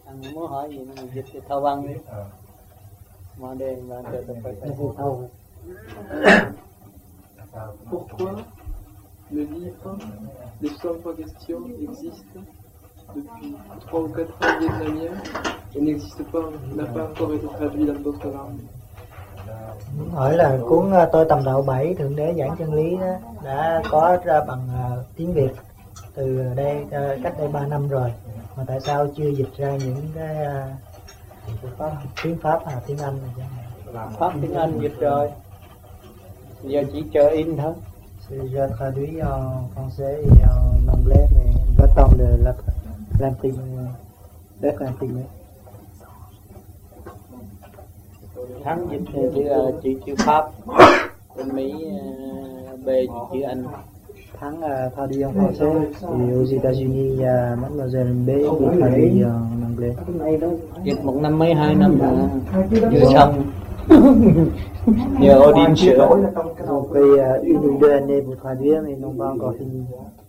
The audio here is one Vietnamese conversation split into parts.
Anh muốn hỏi gì mình dịch thì thâu văn đi. Mà đèn là chờ tập phải thâu. Pourquoi le livre des 63 questions existe depuis 3 ou 4 ans vietnamien et n'existe pas, n'a pas encore été traduit dans d'autres langues? Hỏi là cuốn Tôi Tầm Đạo 7 Thượng Đế Giảng Chân Lý đó đã có ra bằng tiếng Việt từ đây cách đây 3 năm rồi, mà tại sao chưa dịch ra những cái tiếng Pháp hay tiếng Anh này? Pháp tiếng Anh dịch rồi, giờ chỉ chờ in thôi. C'est déjà traduit en français et en anglais, mais on va attendre d'être imprimé. Thắng dịch thì chữ Pháp, bên Mỹ B chữ Anh. Thắng traduit en français et aux États-Unis il y a Mademoiselle B qui traduit en anglais. Dịch 1 năm mấy 2 năm mà vừa xong. Nhờ Odin sửa. On fait une ou deux années pour traduire, mais non pas encore fini.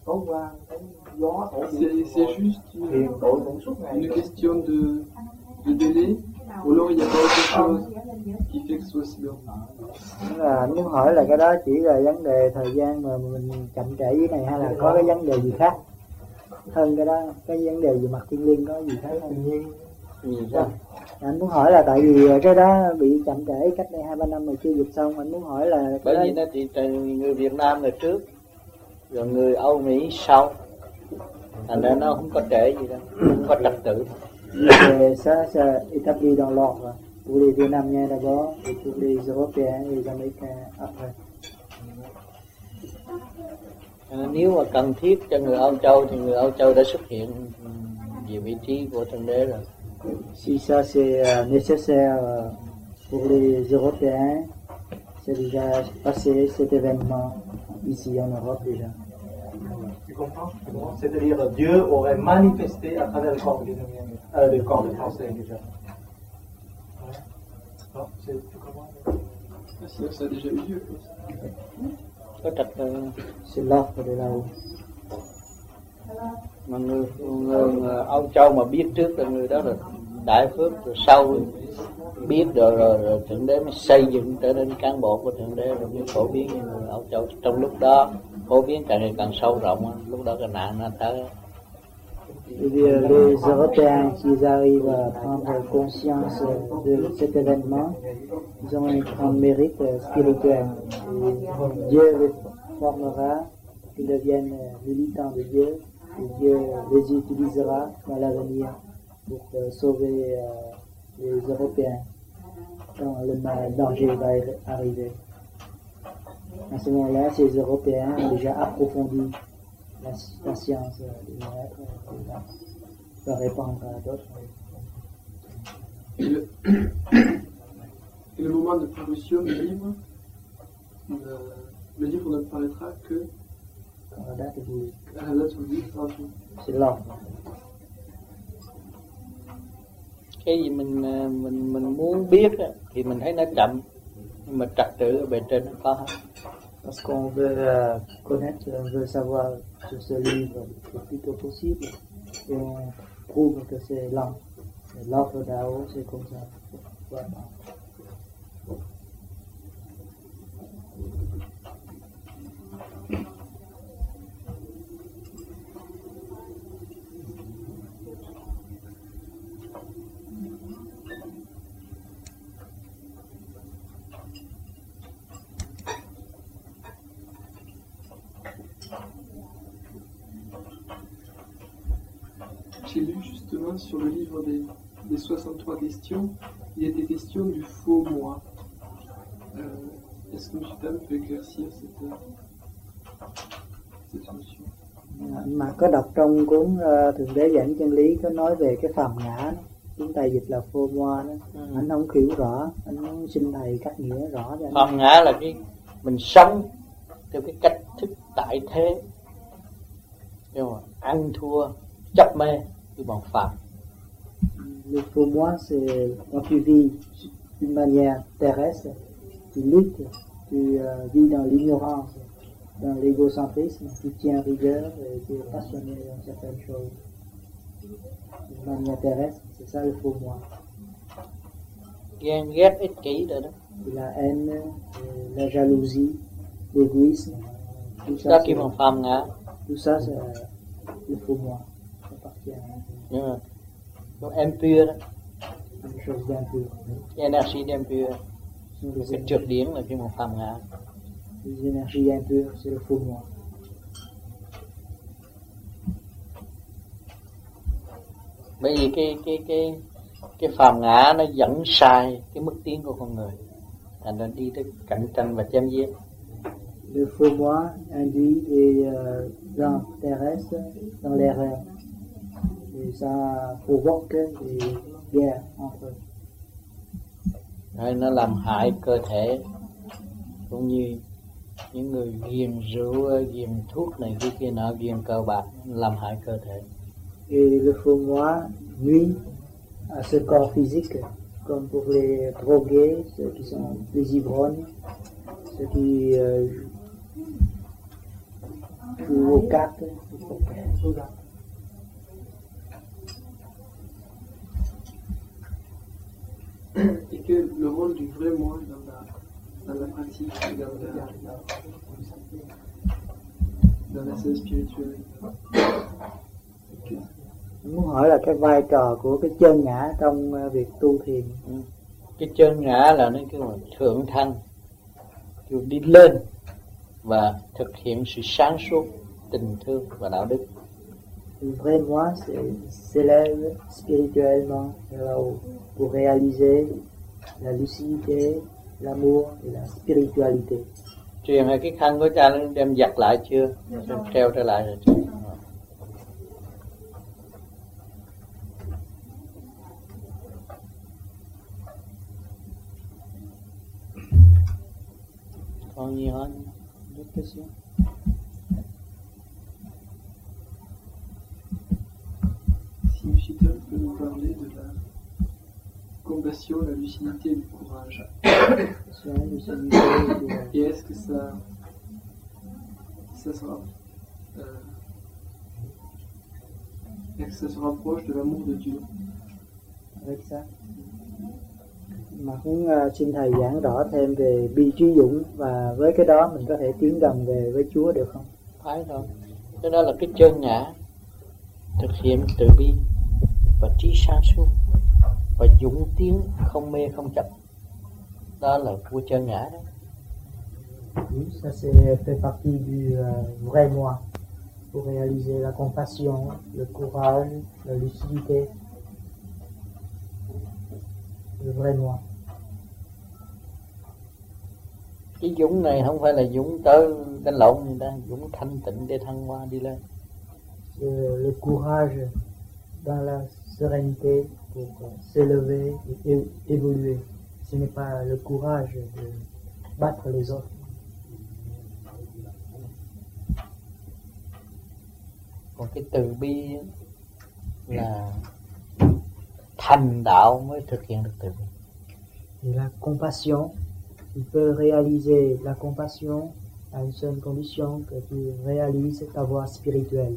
C'est juste une question de délai, ou alors il n'y a pas autre chose qui fait que ce soit si long. Là anh muốn hỏi là cái đó chỉ là vấn đề thời gian mà mình chậm trễ với này, hay là có cái vấn đề gì khác hơn cái đó, cái vấn đề về mặt thiên liêng có gì khác hơn? Anh muốn hỏi là tại vì cái đó bị chậm trễ cách đây 2-3 năm mà chưa dịch xong, anh muốn hỏi là bởi vì nó chỉ người Việt Nam là trước, rồi người Âu Mỹ sau, thành ra nó không có trễ gì đâu, không có trật tự. Ça établi dans l'ordre pour les Vietnamiens d'abord et pour les Européens et les Américains après. Nếu mà cần thiết cho người Âu Châu thì người Âu Châu đã xuất hiện về vị trí của Thượng Đế rồi. Si ça c'est nécessaire pour les Européens, c'est déjà passé cet événement ici en Europe déjà. Tu comprends? C'est-à-dire Dieu aurait manifesté à travers le corps vietnamien, le corps de français déjà. Non, tu comprends? Sinon ça a déjà eu lieu. Có trật tự. C'est l'ordre de là-haut. Mà người Âu Châu mà biết trước là người đó là đại phước, rồi sau biết rồi Thượng Đế mới xây dựng trở nên cán bộ của Thượng Đế, rồi mới phổ biến như người Âu Châu. Trong lúc đó phổ biến càng ngày càng sâu rộng, lúc đó cái nạn nó tới. Les Européens qui arrivent à prendre conscience de cet événement, ils ont un grand mérite spirituel. Et Dieu les formera, qu'ils deviennent militants de Dieu, et Dieu les utilisera dans l'avenir pour sauver les Européens quand le danger va arriver. À ce moment-là, ces Européens ont déjà approfondi la science va répandre à d'autres. Et le moment de parution du livre, le livre ne paraîtra que à la date où le livre sera tout. C'est l'ordre. Cái gì mình muốn biết thì mình thấy nó chậm, nhưng mà trật tự ở bề trên nó có hết. Parce qu'on veut connaître, on veut savoir sur ce livre le plus tôt possible, et on prouve que c'est lent. L'ordre d'Ao, c'est comme ça. Voilà. J'ai lu justement sur le livre des 63 questions, il était question du faux moi. Est-ce que M. Tam peut éclaircir cette notion? Mà có đọc trong cuốn Thượng Đế Giảng Chân Lý có nói về cái phàm ngã đó. Chúng ta dịch là phô moa đó. Anh không hiểu rõ, anh muốn xin thầy cắt nghĩa rõ cho anh. Phàm ngã là cái mình sống theo cái cách thức tại thế, nhưng mà ăn thua chấp mê cái bọn phàm. Le faux moi, c'est quand tu vis d'une manière terrestre, tu luttes, tu vis dans l'ignorance, dans l'égocentrisme, tu tiens rigueur et tu es passionné dans certaines choses. D'une manière terrestre, c'est ça le faux moi. Ghen ghét ích kỷ rồi đó. La haine, la jalousie, l'égoïsme, tout Đó ça, kêu bằng phàm ngã. tout ça c'est le faux moi. Ça appartient à Nhưng mà nó impure đó, quelque chose d'impur. cái energy impure, Ce sont cái trượt điển là kêu bằng phàm ngã. les énergies impures, c'est le faux moi. Bởi vì cái phàm ngã nó dẫn sai cái mức tiến của con người, thành ra đi tới cạnh tranh và chém giết. Le faux moi induit les gens terrestres dans l'erreur. Et ça provoque des guerres entre eux. Rồi nó làm hại cơ thể, cũng như những người ghiền rượu, ghiền thuốc này kia nọ, ghiền cờ bạc, làm hại cơ thể. Et le faux moi nuit à ce corps physique, comme pour les drogués, ceux qui sont les ivrognes, ceux qui jouent aux cartes. Et que le rôle du vrai moi dans la pratique, dans la scène spirituelle. Muốn hỏi là cái vai trò của cái chân ngã trong việc tu thiền. Cái chân ngã là nó kêu là thượng thăng, kêu đi lên và thực hiện sự sáng suốt, tình thương và đạo đức. Le vrai moi s'élève spirituellement vers là-haut pour réaliser la lucidité, l'amour et la spiritualité. Truyền hai cái khăn của cha nó đem giặt lại chưa? Đem treo trở lại rồi chưa? Còn nhiều hơn. D'autres questions? Si Michigan peut nous parler de la compassion, la lucidité et du courage. Et est-ce que ça se rapproche de l'amour de Dieu? Avec ça. Mà cũng xin thầy giảng rõ thêm về bi trí dũng, và với cái đó mình có thể tiến gần về với Chúa được không? Phải rồi. Cái đó là cái chân ngã, thực hiện từ bi và trí sáng suốt và dũng tiến không mê không chấp. Đó là của chân ngã đó. Oui, ça c'est fait partie du vrai moi pour réaliser la compassion, le courage, la lucidité, le vrai moi. Cái dũng này không phải là dũng tới đánh lộn người ta, dũng thanh tịnh để thăng hoa đi lên. Le courage dans la sérénité pour s'élever et évoluer. Ce n'est pas le courage de battre les autres. Còn cái từ bi là thành đạo mới thực hiện được từ bi. Et la compassion, tu peux réaliser la compassion à une seule condition, que tu réalises ta voie spirituelle.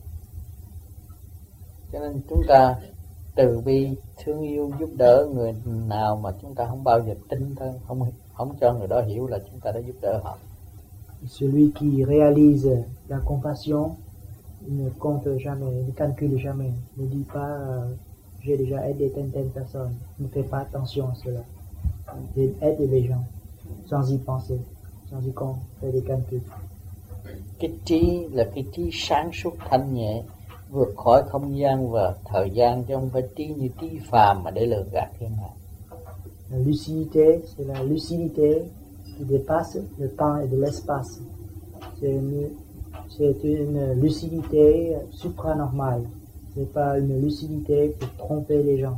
Cho nên chúng ta từ bi, thương yêu, giúp đỡ người nào mà chúng ta không bao giờ tin thôi, không cho người đó hiểu là chúng ta đã giúp đỡ họ. Celui qui réalise la compassion ne compte jamais, ne calcule jamais, ne dit pas j'ai déjà aidé telle personne, ne fait pas attention à cela. Il aide les gens sans y penser, sans y faire des calculs. Cái trí là cái trí sáng suốt thanh nhẹ, vượt khỏi không gian và thời gian, chứ không phải trí như trí phàm mà để lừa gạt thiên hạ. La lucidité, c'est la lucidité qui dépasse le temps et de l'espace. C'est une lucidité supranormale. C'est pas une lucidité pour tromper les gens.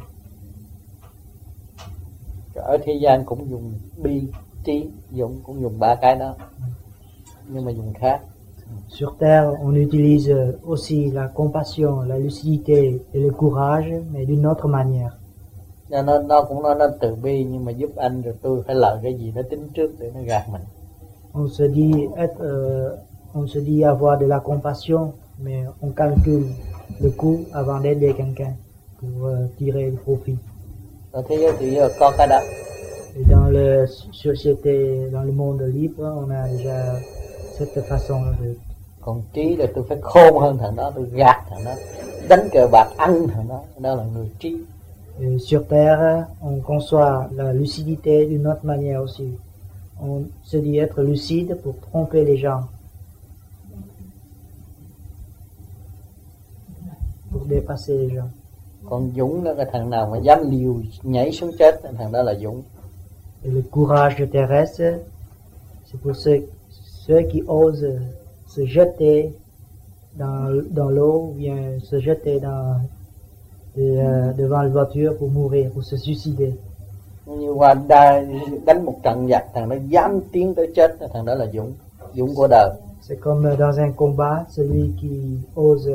Ở thế gian cũng dùng bi, trí, dũng, cũng dùng ba cái đó, nhưng mà dùng khác. Sur terre, on utilise aussi la compassion, la lucidité et le courage, mais d'une autre manière. Nó cũng nói nó từ bi, nhưng mà giúp anh rồi tôi phải lợi cái gì nó tính trước để nó gạt mình. On se dit avoir de la compassion, mais on calcule le coup avant d'aider quelqu'un pour tirer le profit. Ở thế giới tự do có cái đó. Et dans la société, dans le monde libre, on a déjà cette façon de. Còn trí là tôi phải khôn hơn thằng đó, tôi gạt thằng đó, đánh cờ bạc ăn thằng đó, đó là người trí. Et sur terre, on conçoit la lucidité d'une autre manière aussi. On se dit être lucide pour tromper les gens, pour dépasser les gens. Còn dũng là cái thằng nào mà dám liều nhảy xuống chết, thằng đó là dũng. Et le courage terrestre, c'est pour ceux qui osent se jeter dans l'eau ou bien se jeter devant la voiture pour mourir, pour se suicider. Như qua đánh một trận giặc, thằng đó dám tiến tới chết, thằng đó là dũng, dũng của đời. C'est comme dans un combat, celui qui ose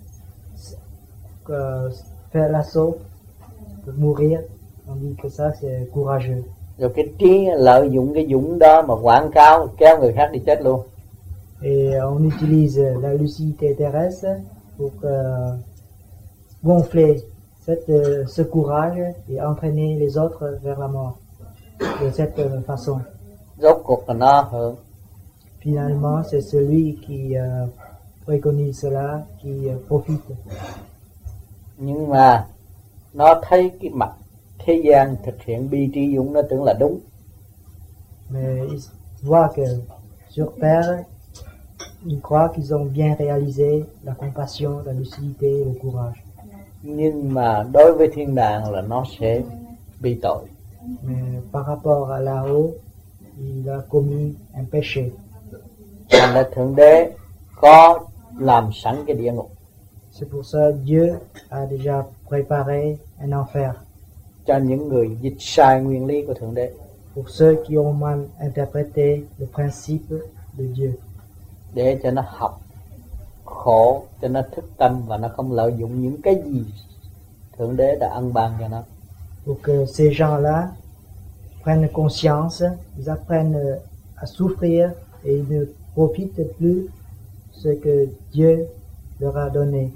faire l'assaut pour mourir, on dit que ça c'est courageux. Rồi cái trí lợi dụng cái dũng đó mà quảng cáo kéo người khác đi chết luôn. Et on utilise la lucidité terrestre pour gonfler ce courage et entraîner les autres vers la mort de cette façon. Rốt cuộc là nó hưởng. Finalement, c'est celui qui préconise cela, qui profite. Nhưng mà nó thấy cái mặt thế gian thực hiện bi trí dũng, nó tưởng là đúng. Mais il voit que sur terre, ils croient qu'ils ont bien réalisé la compassion, la lucidité et le courage. Nhưng mà đối với thiên đàng là nó sẽ bị tội. Mais par rapport à là-haut, il a commis un péché. Thành ra Thượng Đế có làm sẵn cái địa ngục. C'est pour ça Dieu a déjà préparé un enfer Cho những người dịch sai nguyên lý của Thượng Đế. pour ceux qui ont mal interprété le principe de Dieu. Để cho nó học khổ, cho nó thức tâm và nó không lợi dụng những cái gì Thượng Đế đã ân ban cho nó. Pour que ces gens-là prennent conscience, ils apprennent à souffrir et ils ne profitent plus ce que Dieu leur a donné.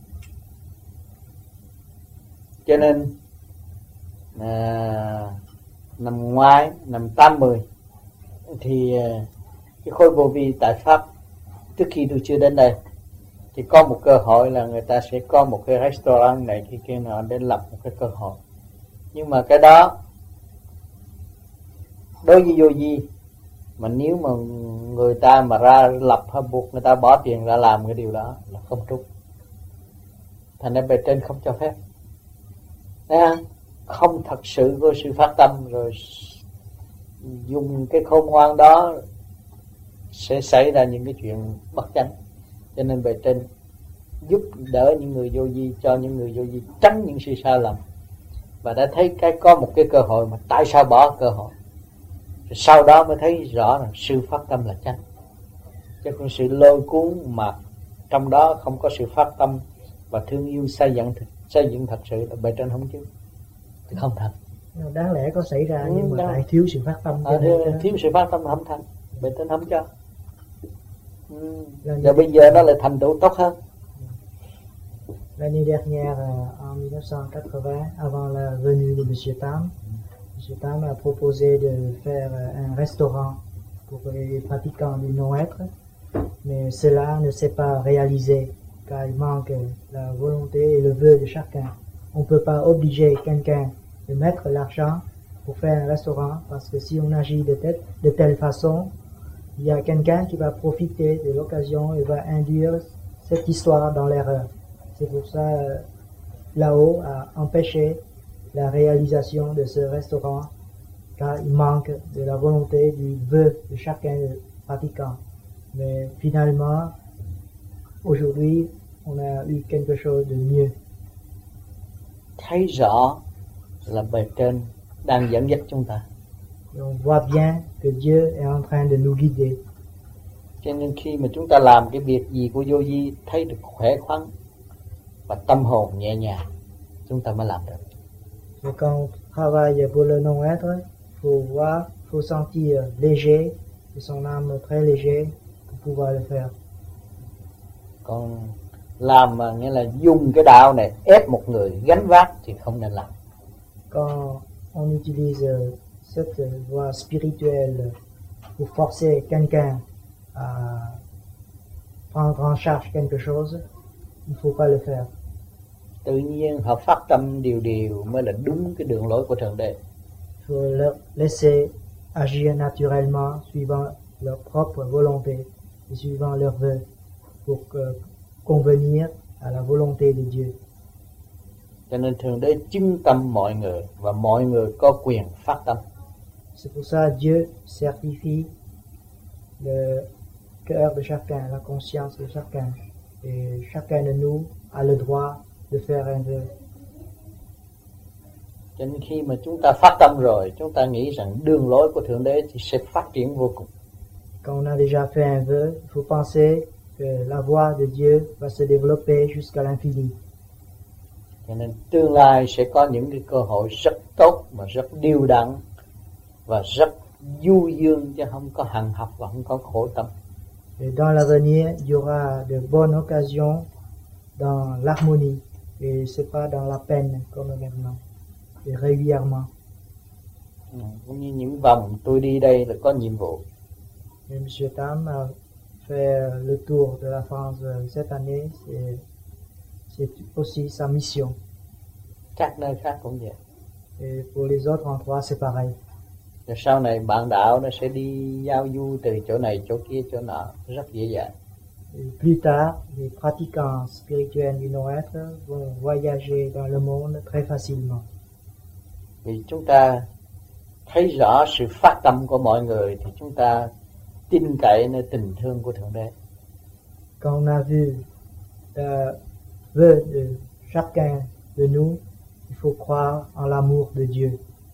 Cho nên năm ngoái, năm 80 thì cái khối vô vi tại Pháp, trước khi tôi chưa đến đây, thì có một cơ hội là người ta sẽ có một cái restaurant này cái kia nào để lập một cái cơ hội. Nhưng mà cái đó đối với vô vi, mà nếu mà người ta mà ra lập hay buộc người ta bỏ tiền ra làm cái điều đó là không trúng. Thành ra bề trên không cho phép. Thấy không? Không thật sự có sự phát tâm, rồi dùng cái khôn ngoan đó sẽ xảy ra những cái chuyện bất chánh. Cho nên bề trên giúp đỡ những người vô vi, cho những người vô vi tránh những sự sai lầm, và đã thấy có một cái cơ hội mà tại sao bỏ cơ hội. Rồi sau đó mới thấy rõ là sự phát tâm là chánh, chứ không sự lôi cuốn mà trong đó không có sự phát tâm và thương yêu xây dựng thật sự là bề trên không chứ thì không thành. Đáng lẽ có xảy ra nhưng mà lại thiếu sự phát tâm. Thiếu sự phát tâm không thành, bề trên không cho. Rồi bây giờ nó lại thành tựu tốt hơn. L'année dernière, en 1980, avant la venue de M. Tam, M. Tam a proposé de faire un restaurant pour les pratiquants du non-être, mais cela ne s'est pas réalisé car il manque la volonté et le vœu de chacun. On ne peut pas obliger quelqu'un de mettre l'argent pour faire un restaurant, parce que si on agit de telle façon, il y a quelqu'un qui va profiter de l'occasion et va induire cette histoire dans l'erreur. C'est pour ça là-haut a empêché la réalisation de ce restaurant, car il manque de la volonté, du vœu de chacun des pratiquants. Mais finalement, aujourd'hui, on a eu quelque chose de mieux. Thấy rõ là bề trên đang dẫn dắt chúng ta. Et on voit bien que Dieu est en train de nous guider. Cho nên khi mà chúng ta làm cái việc gì của vô vi thấy được khỏe khoắn và tâm hồn nhẹ nhàng, chúng ta mới làm được. Et quand on travaille pour le non-être, faut sentir léger, et son âme très léger pour pouvoir le faire. Còn làm mà nghĩa là dùng cái đạo này ép một người gánh vác thì không nên làm. Quand on utilise cette voie spirituelle pour forcer quelqu'un à prendre en charge quelque chose, il ne faut pas le faire. Tự nhiên họ phát tâm điều điều mới là đúng cái đường lối của Thượng Đế. Il faut leur laisser agir naturellement suivant leur propre volonté et suivant leurs vœux pour convenir à la volonté de Dieu. Cho nên Thượng Đế chứng tâm mọi người và mọi người có quyền phát tâm. C'est pour ça que Dieu certifie le cœur de chacun, la conscience de chacun. Et chacun de nous a le droit de faire un vœu. Cho nên khi mà chúng ta phát tâm rồi, chúng ta nghĩ rằng đường lối của Thượng Đế thì sẽ phát triển vô cùng. Quand on a déjà fait un vœu, il faut penser que la voie de Dieu va se développer jusqu'à l'infini. Cho nên tương lai sẽ có những cái cơ hội rất tốt mà rất điều đặn và rất du dương, chứ không có hằng học và không có khổ tâm. Et dans l'avenir, il y aura de bonnes occasions dans l'harmonie et c'est pas dans la peine comme maintenant, et régulièrement. Cũng như những vòng tôi đi đây là có nhiệm vụ. Et M. Tam a fait le tour de la France cette année, c'est aussi sa mission. Các nơi khác cũng vậy. Et pour les autres endroits, c'est pareil. Rồi sau này bạn đạo nó sẽ đi giao du từ chỗ này, chỗ kia, chỗ nọ rất dễ dàng. Et plus tard, les pratiquants spirituels du Nord-Est vont voyager dans le monde très facilement. Vì chúng ta thấy rõ sự phát tâm của mọi người thì chúng ta tin cậy nơi tình thương của Thượng Đế. Quand on a vu le vœu de chacun de nous, il faut croire en l'amour de Dieu.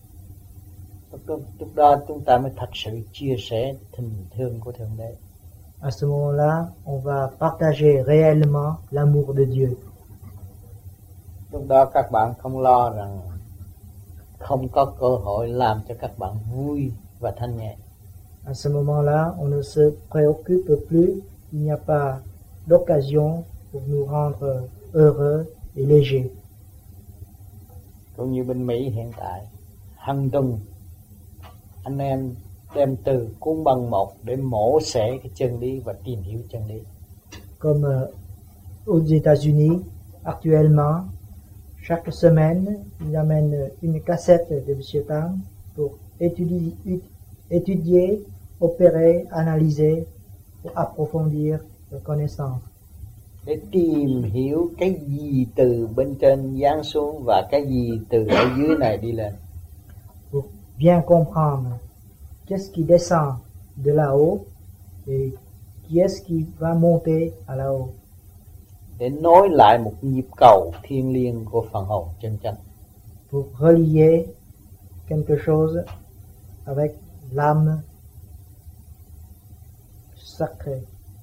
Lúc đó chúng ta mới thật sự chia sẻ tình thương của Thượng Đế. À ce moment-là, on va partager réellement l'amour de Dieu. Lúc đó các bạn không lo rằng không có cơ hội làm cho các bạn vui và thanh nhẹ. À ce moment-là, on ne se préoccupe plus, il n'y a pas d'occasion pour nous rendre heureux et légers. Cũng như bên Mỹ hiện tại, hàng tuần anh em đem từ cuốn băng một để mổ xẻ cái chân lý và tìm hiểu chân lý. Comme aux États-Unis, actuellement, chaque semaine, ils amènent une cassette de M. Tam pour étudier, opérer, analyser, pour approfondir leur connaissance. Để tìm hiểu cái gì từ bên trên giáng xuống và cái gì từ ở dưới này đi lên. Pour bien comprendre qu'est-ce qui descend de là-haut et qui est-ce qui va monter à là-haut. Để nối lại một nhịp cầu thiêng liêng của phần hồn chân chánh. Pour relier quelque chose avec l'âme sacrée.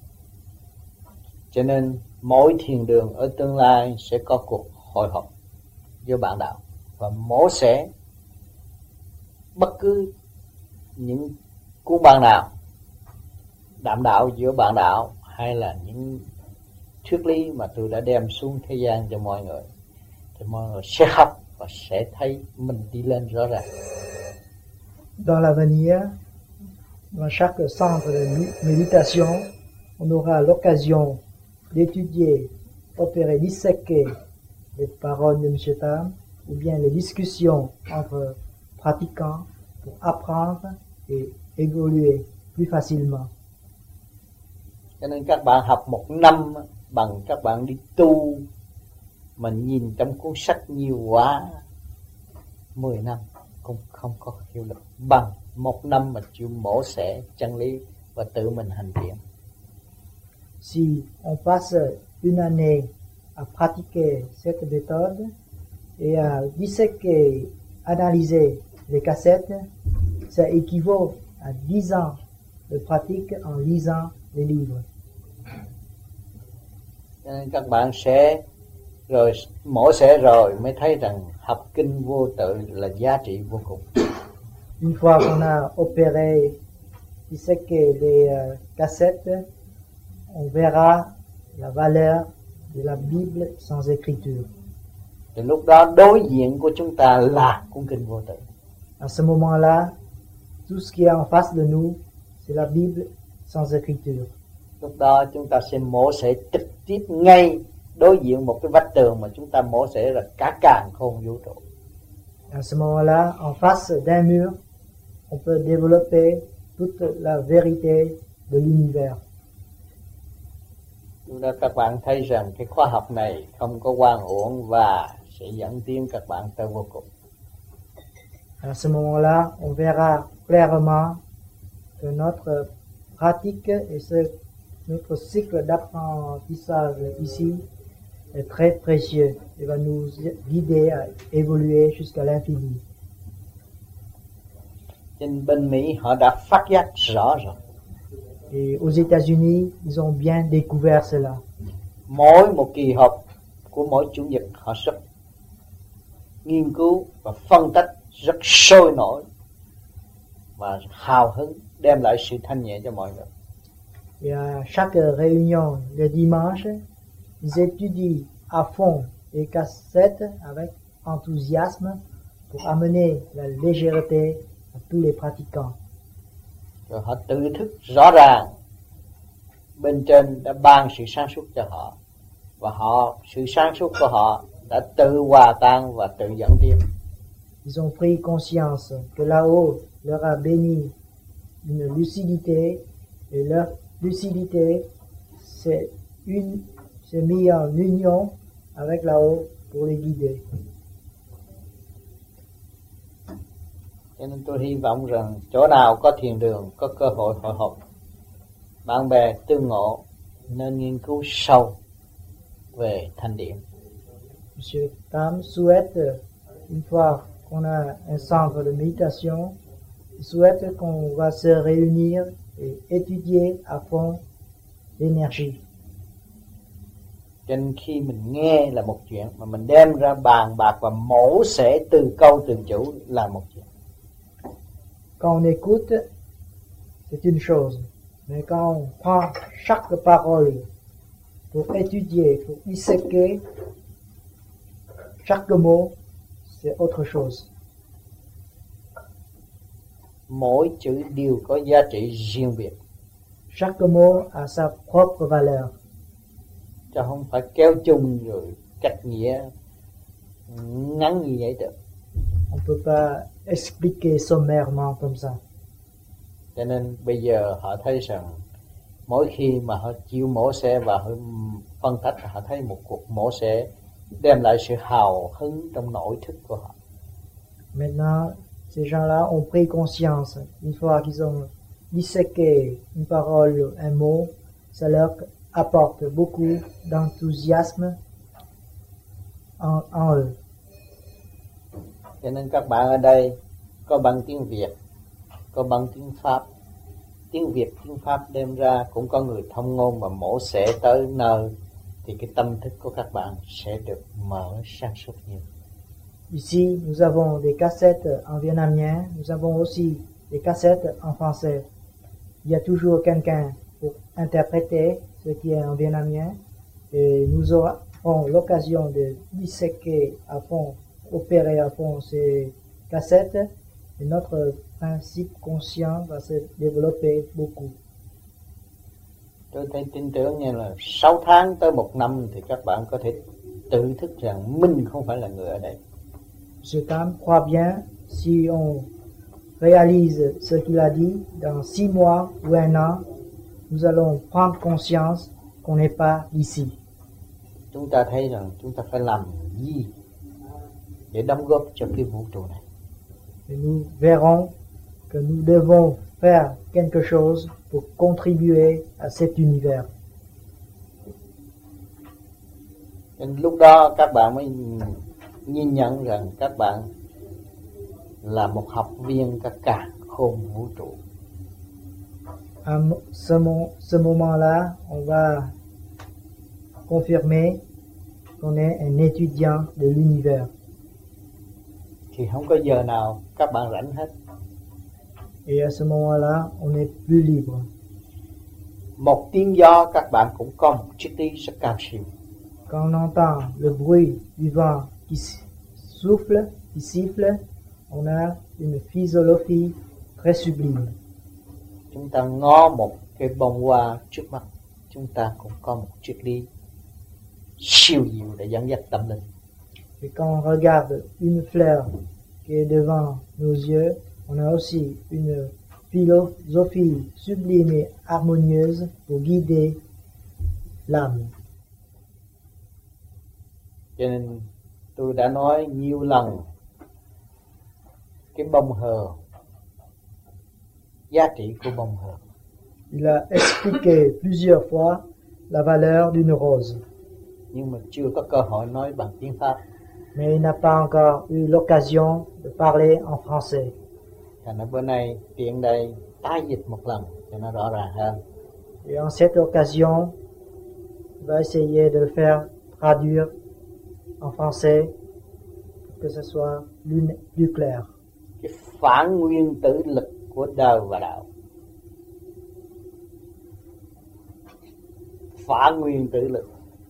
Cho nên mỗi thiền đường ở tương lai sẽ có cuộc hội họp giữa bạn đạo và mổ xẻ bất cứ những cuốn băng nào đạm đạo giữa bạn đạo hay là những triết lý mà tôi đã đem xuống thế gian cho mọi người, thì mọi người sẽ học và sẽ thấy mình đi lên rõ ràng. Dans l'avenir, dans chaque centre de méditation, on aura l'occasion d'étudier, opérer, disséquer les paroles de M. Tam ou bien les discussions entre pratiquants pour apprendre et évoluer plus facilement. Cho nên các bạn học một năm bằng các bạn đi tu mà nhìn trong cuốn sách nhiều quá, 10 năm cũng không có hiệu lực bằng một năm mà chịu mổ xẻ chân lý và tự mình hành thiện. Si on passe une année à pratiquer cette méthode et à disséquer, analyser les cassettes, ça équivaut à 10 ans de pratique en lisant les livres. Cho nên các bạn sẽ rồi mổ xẻ rồi mới thấy rằng học kinh vô tự là giá trị vô cùng. Une fois qu'on a opéré, disséqué les cassettes, on verra la valeur de la Bible sans écriture. Thì lúc đó đối diện của chúng ta là cuốn kinh vô tự. À ce moment-là, tout ce qui est en face de nous, c'est la Bible sans écriture. Lúc đó chúng ta sẽ mổ xẻ trực tiếp ngay đối diện một cái vách tường mà chúng ta mổ xẻ là cả càn khôn vũ trụ. À ce moment-là, en face d'un mur, on peut développer toute la vérité de l'univers. Lúc đó các bạn thấy rằng cái khóa học này không có oan uổng và sẽ dẫn tiến các bạn tới vô cùng. À ce moment-là, on verra clairement que notre pratique et notre cycle d'apprentissage ici est très précieux et va nous guider à évoluer jusqu'à l'infini. Trên bên Mỹ họ đã phát giác rõ rồi. Et aux États-Unis, ils ont bien découvert cela. Mỗi một kỳ họp của mỗi chủ nhật họ rất nghiên cứu và phân tích rất sôi nổi và hào hứng, đem lại sự thanh nhẹ cho mọi người. Et à chaque réunion le dimanche, ils étudient à fond les cassettes avec enthousiasme pour amener la légèreté à tous les pratiquants. Rồi họ tự thức rõ ràng bên trên đã ban sự sáng suốt cho họ, và sự sáng suốt của họ đã tự hòa tan và tự dẫn tiến. Ils ont pris conscience que là-haut leur a béni une lucidité, et leur lucidité s'est mis en union avec là-haut pour les guider. Cho nên tôi hy vọng rằng chỗ nào có thiền đường, có cơ hội hội họp, bạn bè tương ngộ, nên nghiên cứu sâu về thanh điển. Monsieur Tam souhaite, une fois qu'on a un centre de méditation, il souhaite qu'on va se réunir et étudier à fond l'énergie. Cho nên khi mình nghe là một chuyện, mà mình đem ra bàn bạc và mổ xẻ từ câu từng chữ là một chuyện. Quand on écoute, c'est une chose. Mais quand on prend chaque parole pour étudier, pour disséquer chaque mot, c'est autre chose. Mỗi chữ đều có giá trị riêng biệt. Chaque mot a sa propre valeur. Chứ không phải kéo chung rồi cách nghĩa ngắn như vậy được. On ne peut pas expliquer sommairement comme ça. Cho nên bây giờ họ thấy rằng mỗi khi mà họ chịu mổ xẻ và họ phân tích, họ thấy một cuộc mổ xẻ đem lại sự hào hứng trong nội thức của họ. Maintenant, ces gens-là ont pris conscience. Une fois qu'ils ont disséqué une parole, un mot, ça leur apporte beaucoup d'enthousiasme en eux. Cho nên các bạn ở đây có bằng tiếng Việt, có bằng tiếng Pháp. Tiếng Việt, tiếng Pháp đem ra cũng có người thông ngôn và mổ xẻ tới nơi, thì cái tâm thức của các bạn sẽ được mở sáng suốt nhiều. Ici, nous avons des cassettes en vietnamien, nous avons aussi des cassettes en français. Il y a toujours quelqu'un pour interpréter ce qui est en vietnamien, et nous aurons l'occasion de disséquer à fond, opérer à fond ces cassettes, et notre principe conscient va se développer beaucoup. Tôi tin tưởng như là 6 tháng tới 1 năm thì các bạn có thể tự thức rằng mình không phải là người ở đây. Monsieur Tam croit bien, si on réalise ce qu'il a dit, dans 6 mois ou 1 an, nous allons prendre conscience qu'on n'est pas ici. Chúng ta thấy rằng chúng ta phải làm gì để đóng góp cho cái vũ trụ này. Et nous verrons que nous devons faire quelque chose pour contribuer à cet univers. Nên lúc đó các bạn mới nhìn nhận rằng các bạn là một học viên các càn khôn vũ trụ. À ce moment-là, on va confirmer qu'on est un étudiant de l'univers. Thì không có giờ nào các bạn rảnh hết. Et à ce moment-là, on n'est plus libre. Một tiếng gió các bạn cũng có một triết lý rất cao siêu. Quand on entend le bruit du vent qui souffle, qui siffle, on a une philosophie très sublime. Chúng ta ngó một cái bông hoa trước mắt, chúng ta cũng có một triết lý siêu diệu để dẫn dắt tâm linh. Et quand on regarde une fleur qui est devant nos yeux, on a aussi une philosophie sublime et harmonieuse pour guider l'âme. Cho nên tôi đã nói nhiều lần cái bông hờ, giá trị của bông hờ. Il a expliqué plusieurs fois la valeur d'une rose, Nhưng mà chưa có cơ hội nói bằng tiếng Pháp. mais il n'a pas encore eu l'occasion de parler en français. Thành ra bữa nay tiện đây tái dịch một lần cho nó rõ ràng hơn. Et en cette occasion, il va essayer de le faire traduire en français pour que ce soit plus clair. Cái phản nguyên tử lực của đời và đạo. Phản nguyên tử lực.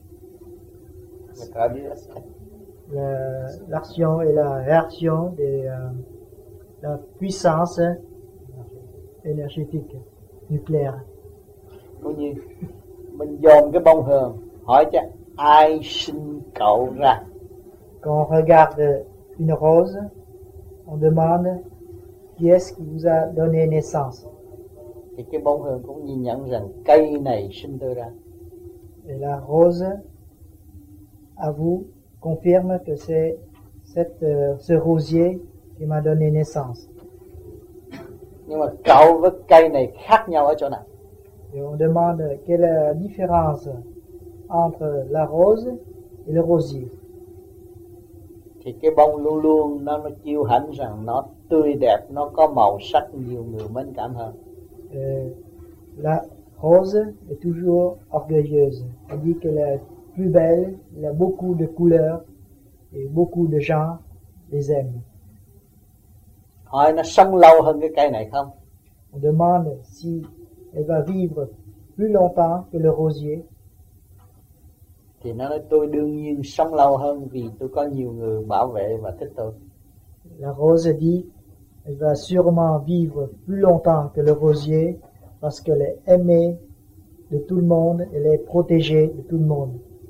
L'action et la réaction de la puissance énergétique nucléaire. Coi như mình dòm cái bông hờn, hỏi cho ai sinh cậu ra. Quand on regarde une rose, on demande qui est-ce qui vous a donné naissance. Thì cái bông hờn cũng nhìn nhận rằng cây này sinh tôi ra. Et la rose, à vous, confirme que c'est ce rosier qui m'a donné naissance. Nhưng mà cậu với cây này khác nhau ở chỗ nào? Et on demande quelle est la différence entre la rose et le rosier. Thì cái bông luôn luôn nó chiêu hãnh rằng nó tươi đẹp, nó có màu sắc nhiều người mến cảm hơn. La rose est toujours orgueilleuse. Elle dit qu'elle est plus belle, elle a beaucoup de couleurs et beaucoup de gens les aiment. Hỏi nó sống lâu hơn cái cây này không? On demande si elle va vivre plus longtemps que le rosier. Thì nó nói tôi đương nhiên sống lâu hơn vì tôi có nhiều người bảo vệ và thích tôi. La rose dit elle va sûrement vivre plus longtemps que le rosier parce qu'elle est aimée de tout le monde, elle est protégée de tout le monde.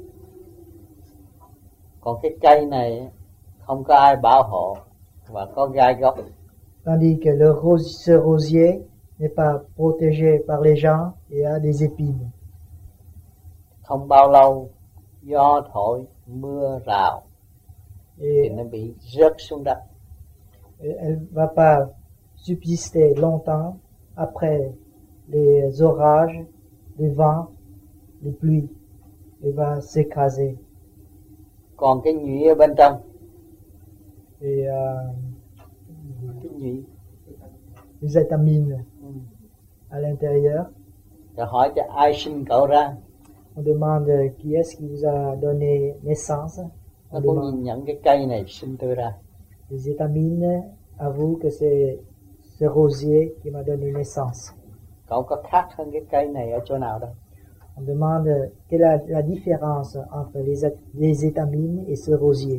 Còn cái cây này không có ai bảo hộ và có gai góc. Tandis que ce rosier n'est pas protégé par les gens et a des épines. Không bao lâu gió thổi, mưa rào thì nó bị rớt xuống đất. Elle va pas subsister longtemps après les orages, les vents, les pluies. Elle va s'écraser. Còn cái nhụy ở bên trong, Et cái nhụy, les étamines à l'intérieur. rồi hỏi cho ai sinh cậu ra. On demande qui est-ce qui vous a donné naissance. Nó cũng nhìn nhận cái cây này sinh tôi ra. Les étamines avouent que c'est ce rosier qui m'a donné naissance. Cậu có khác hơn cái cây này ở chỗ nào đâu. On demande quelle est la différence entre les étamines et ce rosier.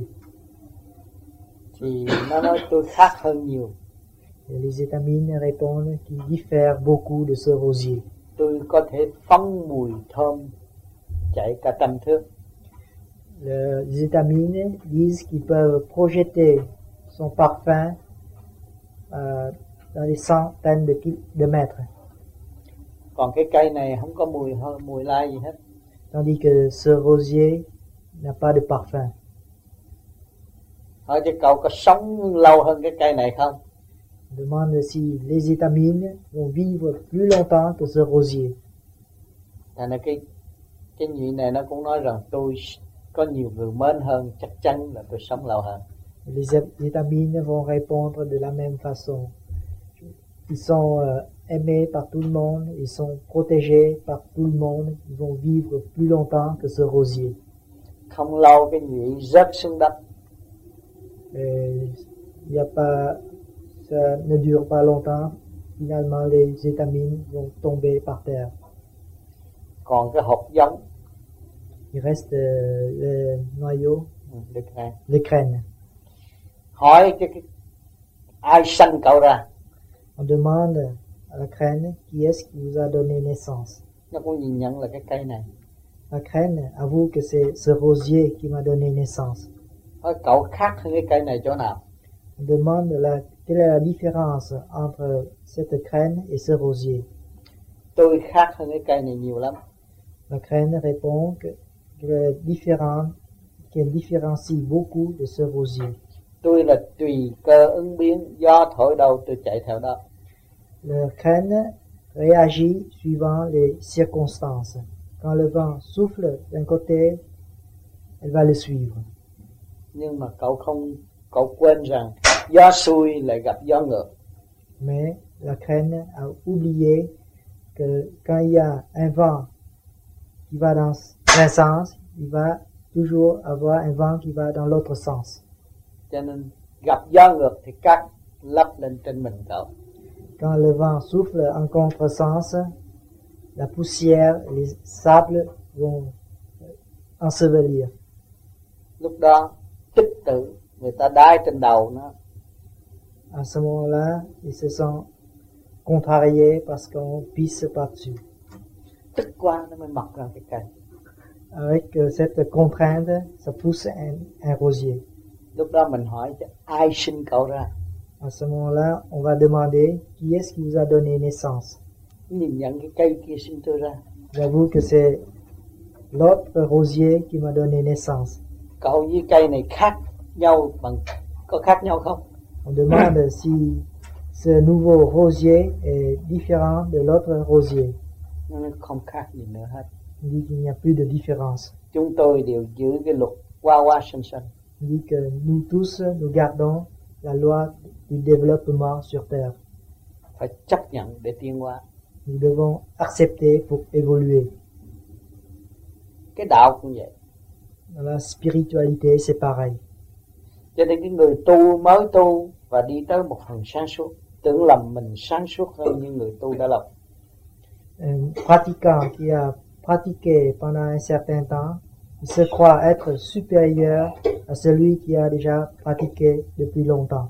Thì nó nói tôi khác hơn nhiều. Et les étamines répondent qu'ils diffèrent beaucoup de ce rosier. Tôi có thể phóng mùi thơm chạy cả trăm thước. Les étamines disent qu'ils peuvent projeter son parfum dans des centaines de mètres. Còn cái cây này không có mùi lai gì hết. Tandis que ce rosier n'a pas de parfum. Hỏi cho cậu có sống lâu hơn cái cây này không? On demande si les étamines vont vivre plus longtemps que ce rosier. Thành ra cái nhụy này nó cũng nói rằng tôi có nhiều người mến hơn, chắc chắn là tôi sống lâu hơn. Les étamines vont répondre de la même façon. Ils sont aimés par tout le monde, ils sont protégés par tout le monde, ils vont vivre plus longtemps que ce rosier. Không lâu cái nhụy rớt xuống đất. Il y a pas, ça ne dure pas longtemps. Finalement, les étamines vont tomber par terre. Còn cái hột giống Il reste le noyau, le crâne. le crâne. Hỏi cái ai sanh cậu ra? On demande à la crâne qui est-ce qui vous a donné naissance. Nó cũng nhìn nhận là cái cây này. La crâne avoue que c'est ce rosier qui m'a donné naissance. Hỏi cậu khác hơn cái cây này chỗ nào? On demande quelle est la différence entre cette crâne et ce rosier. Tôi khác hơn cái cây này nhiều lắm. La crâne répond qu'elle différencie beaucoup de ce rosier. Tôi là tùy cơ ứng biến, gió thổi đâu tôi chạy theo đó. Le crâne réagit suivant les circonstances. Quand le vent souffle d'un côté, elle va le suivre. Nhưng mà cậu quên rằng gió xuôi lại gặp gió ngược. Mais la crâne a oublié que quand il y a un vent qui va dans un sens, il va toujours avoir un vent qui va dans l'autre sens. Cho nên gặp gió ngược thì cát lấp lên trên mình cậu. Quand le vent souffle en contresens, la poussière et les sables vont ensevelir. Lúc đó tích tự người ta đái trên đầu nó. À ce moment-là, ils se sont contrariés parce qu'on pisse par-dessus. Tức quá nó mới mọc ra cái cây. Avec cette contrainte, ça pousse un rosier. Lúc đó mình hỏi ai sinh cậu ra? À ce moment-là, on va demander qui est-ce qui vous a donné naissance. Nhìn nhận cái cây kia sinh tôi ra. J'avoue que c'est l'autre rosier qui m'a donné naissance. Cậu với cây này khác nhau có khác nhau không? On demande si ce nouveau rosier est différent de l'autre rosier. Nó không khác gì nữa hết. On dit qu'il n'y a plus de différence. Chúng tôi đều giữ cái luật qua qua sinh sinh. On dit que nous tous, nous gardons la loi du développement sur Terre. Phải chấp nhận để tiến hóa. Nous devons accepter pour évoluer. Cái đạo cũng vậy. Dans la spiritualité, c'est pareil. Cho nên cái người tu mới tu và đi tới một phần sáng suốt, tưởng lầm mình sáng suốt hơn những người tu đã lâu. Un pratiquant qui a pratiqué pendant un certain temps, il se croit être supérieur à celui qui a déjà pratiqué depuis longtemps.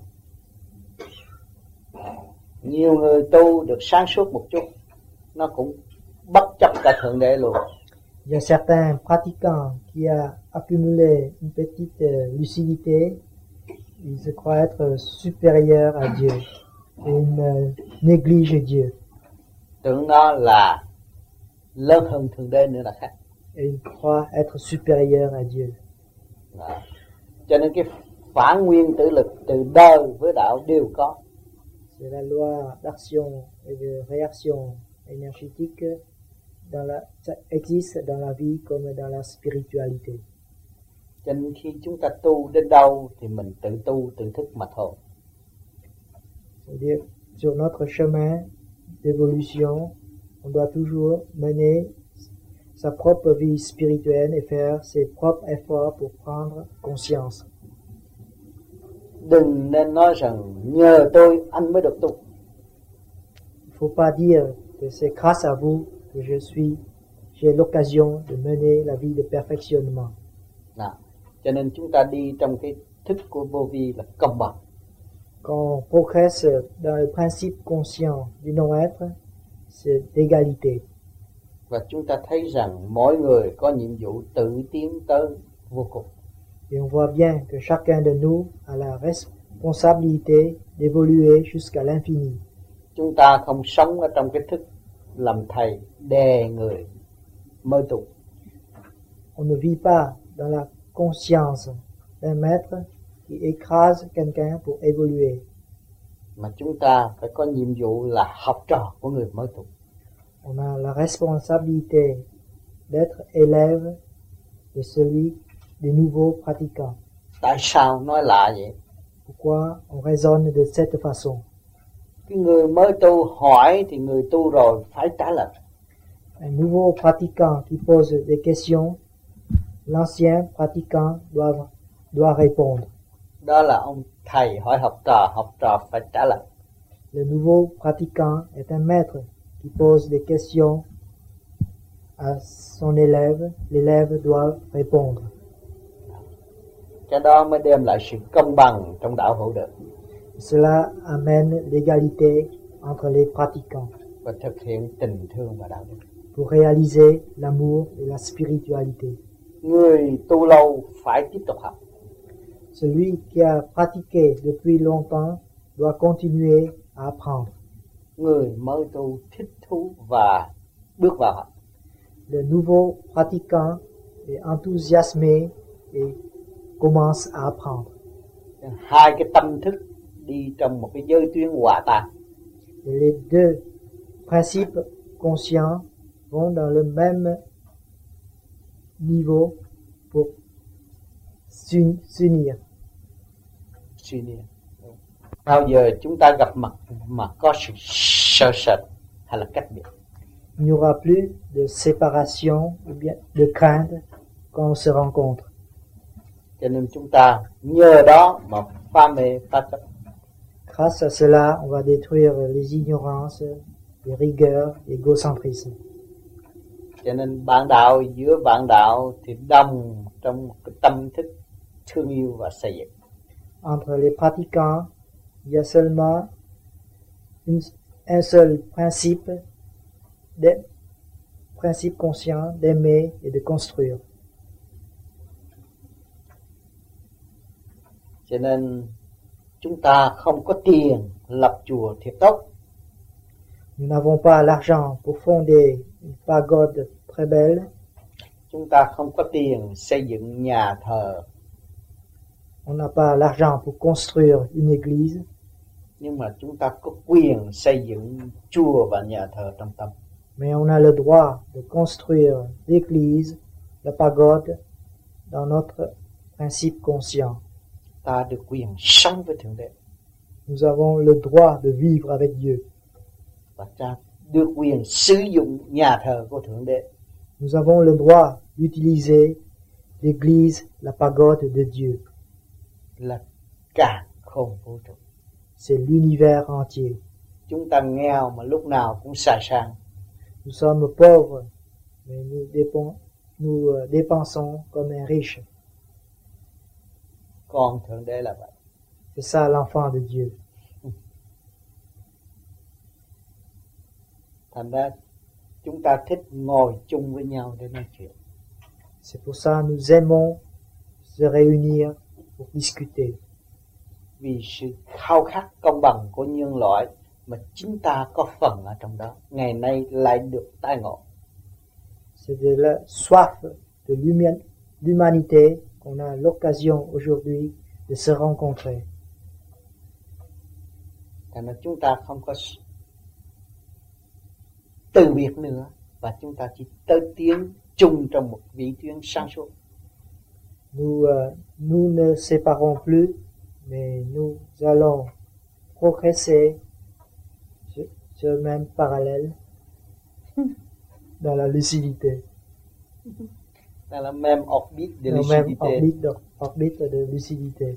Nhiều người tu được sáng suốt một chút, nó cũng bất chấp cả Thượng Đế luôn. Il y a certains pratiquants qui a accumulé une petite lucidité, ils se croient être supérieurs à Dieu et ils négligent Dieu. Tưởng nó là lớn hơn Thượng Đế nữa là khác. Et ils croient être supérieurs à Dieu. Đó. Cho nên cái phản nguyên tử lực từ đời với đạo đều có. C'est la loi d'action et de réaction énergétique ça existe dans la vie comme dans la spiritualité. Cho nên khi chúng ta tu đến đâu thì mình tự tu tự thức mà thôi. C'est-à-dire sur notre chemin d'évolution, on doit toujours mener sa propre vie spirituelle et faire ses propres efforts pour prendre conscience. Đừng nên nói rằng nhờ tôi anh mới được tu. Il ne faut pas dire que c'est grâce à vous que j'ai l'occasion de mener la vie de perfectionnement. Nào, cho nên chúng ta đi trong cái thức của vô vi là công bằng. Quand on progresse dans le principe conscient du non-être, c'est d'égalité. Và chúng ta thấy rằng mỗi người có nhiệm vụ tự tiến tới vô cùng. Et on voit bien que chacun de nous a la responsabilité d'évoluer jusqu'à l'infini. Chúng ta không sống ở trong cái thức làm thầy đè người mới tu. On ne vit pas dans la conscience d'un maître qui écrase quelqu'un pour évoluer. Mà chúng ta phải có nhiệm vụ là học trò của người mới tu. On a la responsabilité d'être élève de celui des nouveaux pratiquants. Tại sao nói lạ vậy? Pourquoi on raisonne de cette façon? Cái người mới tu hỏi thì người tu rồi phải trả lời. Un nouveau pratiquant qui pose des questions, l'ancien pratiquant doit répondre. Đó là ông thầy hỏi học trò phải trả lời. Le nouveau pratiquant est un maître qui pose des questions à son élève, l'élève doit répondre. Cái đó mới đem lại sự công bằng trong đạo hữu được. Cela amène l'égalité entre les pratiquants Và thực hiện tình thương và đạo đức. pour réaliser l'amour et la spiritualité. Người tu lâu phải tiếp tục học. Celui qui a pratiqué depuis longtemps doit continuer à apprendre. Người mới tu thích thú và bước vào học. Le nouveau pratiquant est enthousiasmé et commence à apprendre. Hai cái tâm thức đi trong một cái giới tuyến hòa tan. Et les deux principes conscients vont dans le même niveau pour s'unir. Suy niệm. Bao giờ chúng ta gặp mặt mà có sự sợ sệt hay là cách biệt. Il n'y aura plus de séparation ou bien de crainte quand on se rencontre. Cho nên chúng ta nhờ đó mà phá mê phá chấp. Grâce à cela, on va détruire les ignorances, les rigueurs, l'égocentrisme. Cho nên bạn đạo giữa bạn đạo thì đồng trong một cái tâm thức thương yêu và xây dựng. Entre les pratiquants, il y a seulement un seul principe conscient d'aimer et de construire. Cho nên chúng ta không có tiền lập chùa thiệt tốt. Nous n'avons pas l'argent pour fonder une pagode très belle. Chúng ta không có tiền xây dựng nhà thờ. On n'a pas l'argent pour construire une église. Nhưng mà chúng ta có quyền xây dựng chùa và nhà thờ trong tâm. Mais on a le droit de construire l'église, la pagode, dans notre principe conscient. Ta được quyền sống với Thượng Đế. Nous avons le droit de vivre avec Dieu. Và ta được quyền sử dụng nhà thờ của Thượng Đế. Nous avons le droit d'utiliser l'église, la pagode de Dieu. Là cả không vũ trụ. C'est l'univers entier. Chúng ta nghèo mà lúc nào cũng xài sang. Nous sommes pauvres, mais nous dépensons comme un riche. Con Thượng Đế là vậy. C'est ça l'enfant de Dieu. Thành ra chúng ta thích ngồi chung với nhau để nói chuyện. C'est pour ça nous aimons se réunir pour discuter. Vì sự khao khát công bằng của nhân loại mà chính ta có phần ở trong đó. Ngày nay lại được tái ngộ. C'est de la soif de l'humanité qu'on a l'occasion aujourd'hui de se rencontrer. Thành ra chúng ta không có từ biệt nữa. Và chúng ta chỉ tới tiến chung trong một vĩ tuyến sáng suốt. Nous ne séparons plus, mais nous allons progresser sur le même parallèle dans la lucidité. Dans la même orbite de Dans la même lucidité. orbite de lucidité.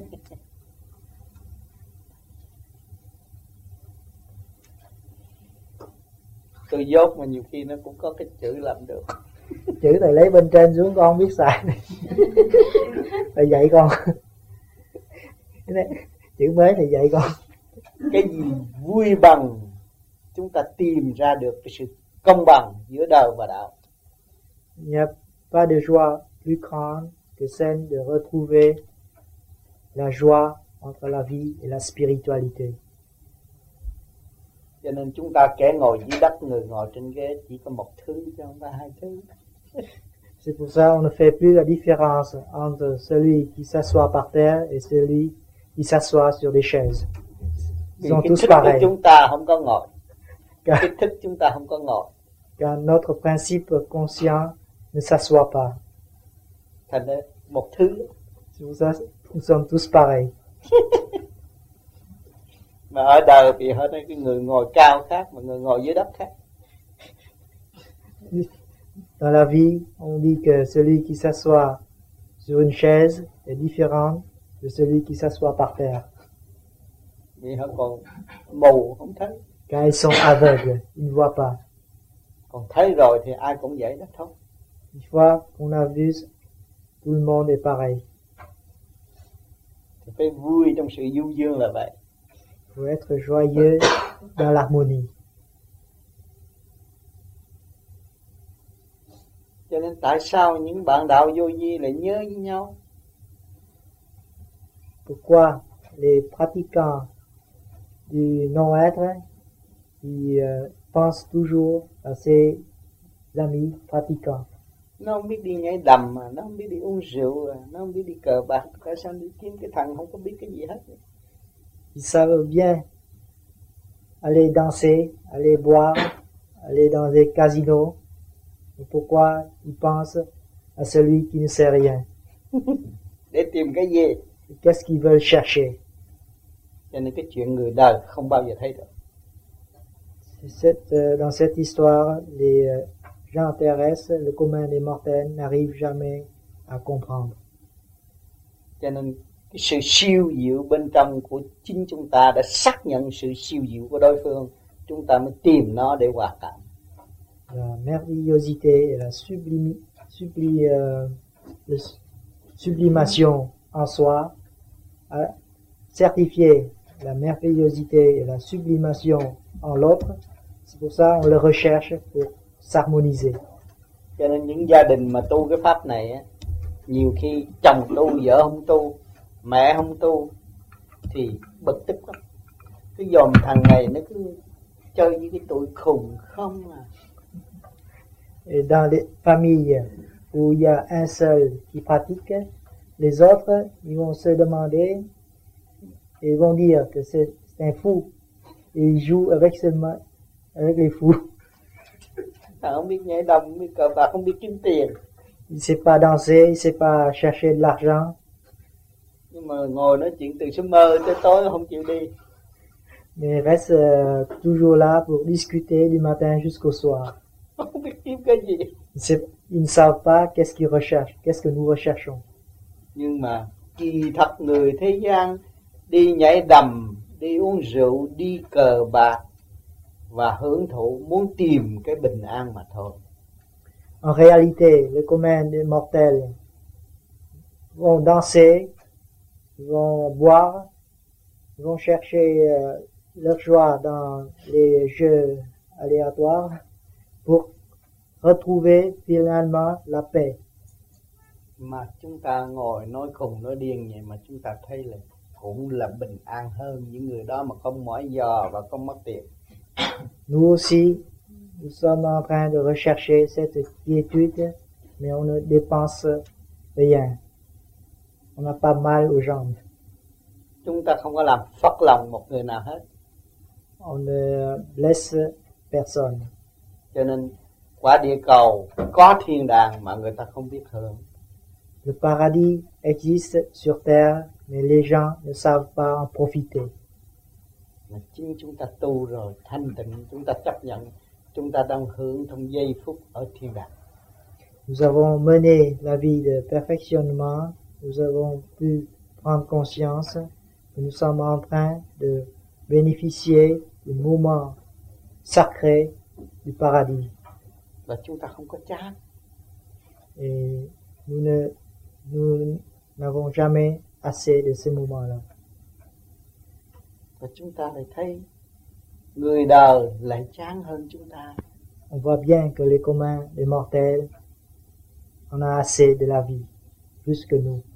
Tôi dốt mà nhiều khi nó cũng có cái chữ làm được. Chữ thầy lấy bên trên xuống con không biết xài. Thầy dạy con. Chữ mới thầy dạy con. Cái gì vui bằng chúng ta tìm ra được cái sự công bằng giữa đời và đạo. Il n'y a pas de joie plus grande que celle de retrouver la joie entre la vie et la spiritualité. Cho nên chúng ta kẻ ngồi dưới đất, người ngồi trên ghế chỉ có một thứ chứ không phải hai thứ. C'est pour ça qu'on ne fait plus la différence entre celui qui s'assoit par terre et celui qui s'assoit sur des chaises. Ils sont tous pareils. Chúng ta không có ngồi. Car, Cái thức chúng ta không có ngồi. car notre principe conscient ne s'assoit pas. Thành ra một thứ. C'est pour ça nous sommes tous pareils. Mà ở đời thì họ nói cái người ngồi cao khác mà người ngồi dưới đất khác. Dans la vie, on dit que celui qui s'assoit sur une chaise est différent de celui qui s'assoit par terre. Vì họ còn mù không thấy. Car ils sont aveugles, ils ne voient pas. Còn thấy rồi thì ai cũng vậy đó thôi. Une fois qu'on a vu, tout le monde est pareil. Thì phải vui trong sự du dương là vậy. Il faut être joyeux dans l'harmonie. Cho nên tại sao những bạn đạo vô vi lại nhớ với nhau? Pourquoi les pratiquants du non-être pensent toujours à ses amis pratiquants? Nó không biết đi nhảy đầm mà, nó không biết đi uống rượu, nó không biết đi cờ bạc, tại sao đi kiếm cái thằng không có biết cái gì hết? Ils savent bien aller danser, aller boire, aller dans des casinos. Et pourquoi ils pensent à celui qui ne sait rien? Để tìm cái gì? Et qu'est-ce qu'ils veulent chercher? Cho nên cái chuyện người đời không bao giờ thấy được. Dans cette histoire, les gens terrestres, le commun des mortels, n'arrivent jamais à comprendre. Cho nên cái sự siêu diệu bên trong của chính chúng ta đã xác nhận sự siêu diệu của đối phương, chúng ta mới tìm nó để hòa cảm. La merveillosité et la sublimation en soi a certifié la merveillosité et la sublimation en l'autre. C'est pour ça on le recherche pour s'harmoniser. Cho nên những gia đình mà tu cái pháp này á, nhiều khi chồng tu, vợ không tu, mẹ không tu thì bực tức lắm. Cái dòm thằng này nó cứ chơi với cái tụi khùng không à. Et dans les familles où il y a un seul qui pratique, les autres ils vont se demander et ils vont dire que c'est un fou et ils jouent avec les fous. Thằng không biết nhảy đầm, không biết cờ bạc, không biết kiếm tiền. Il sait pas danser, il sait pas chercher de l'argent. Nhưng mà ngồi nói chuyện từ sớm mơ tới tối không chịu đi. Mais reste toujours là pour discuter du matin jusqu'au soir. Không biết kiếm cái gì. Ils ne savent pas qu'est-ce qu'ils recherchent, qu'est-ce que nous recherchons. Nhưng mà kỳ thật người thế gian đi nhảy đầm, đi uống rượu, đi cờ bạc và hưởng thụ muốn tìm cái bình an mà thôi. En réalité, le commun des mortels vont danser, vont boire, vont chercher leur joie dans les jeux aléatoires pour retrouver finalement la paix. Mà chúng ta ngồi nói khùng nói điên vậy mà chúng ta thấy là cũng là bình an hơn những người đó mà không mỏi giò và không mất tiền. Nous aussi, nous sommes en train de rechercher cette quiétude, mais on ne dépense rien. On n'a pas mal aux jambes. Chúng ta không có làm phật lòng một người nào hết. On ne blesse personne. Cho nên quả địa cầu có thiên đàng mà người ta không biết hưởng. Le paradis existe sur terre, mais les gens ne savent pas en profiter. Mà chính chúng ta tu rồi, thanh tịnh, chúng ta chấp nhận, chúng ta đang hưởng trong giây phút ở thiên đàng. Nous avons mené la vie de perfectionnement, nous avons pu prendre conscience que nous sommes en train de bénéficier du moment sacré du paradis. Và chúng ta không có chán. Et nous n'avons jamais assez de ces moments-là. Và chúng ta lại thấy người đời lại chán hơn chúng ta. On voit bien que les communs, les mortels, on a assez de la vie, plus que nous.